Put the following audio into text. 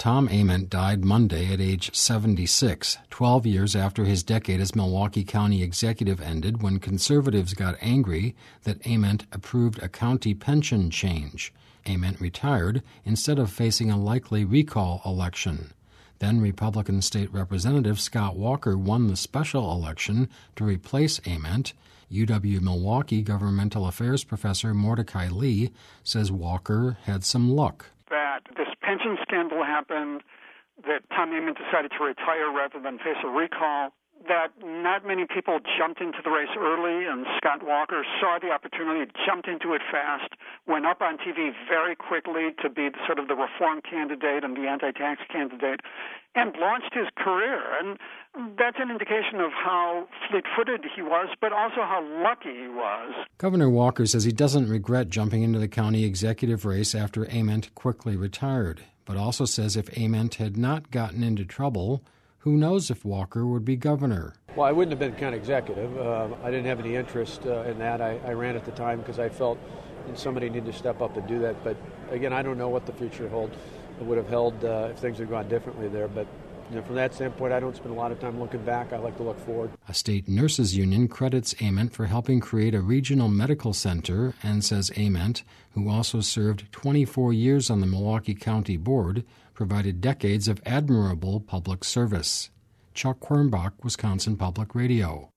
Tom Ament died Monday at age 76, 12 years after his decade as Milwaukee County executive ended when conservatives got angry that Ament approved a county pension change. Ament retired instead of facing a likely recall election. Then Republican State Representative Scott Walker won the special election to replace Ament. UW-Milwaukee governmental affairs professor Mordecai Lee says Walker had some luck. That this pension scandal happened, that Tom Ament decided to retire rather than face a recall, that not many people jumped into the race early, and Scott Walker saw the opportunity, jumped into it fast, went up on TV very quickly to be sort of the reform candidate and the anti-tax candidate, and launched his career. And that's an indication of how fleet-footed he was, but also how lucky he was. Governor Walker says he doesn't regret jumping into the county executive race after Ament quickly retired, but also says if Ament had not gotten into trouble, who knows if Walker would be governor? Well, I wouldn't have been county executive. I didn't have any interest in that. I ran at the time because I felt somebody needed to step up and do that. But again, I don't know what the future would have held if things had gone differently there. But from that standpoint, I don't spend a lot of time looking back. I like to look forward. A state nurses union credits Ament for helping create a regional medical center and says Ament, who also served 24 years on the Milwaukee County Board, provided decades of admirable public service. Chuck Quirnbach, Wisconsin Public Radio.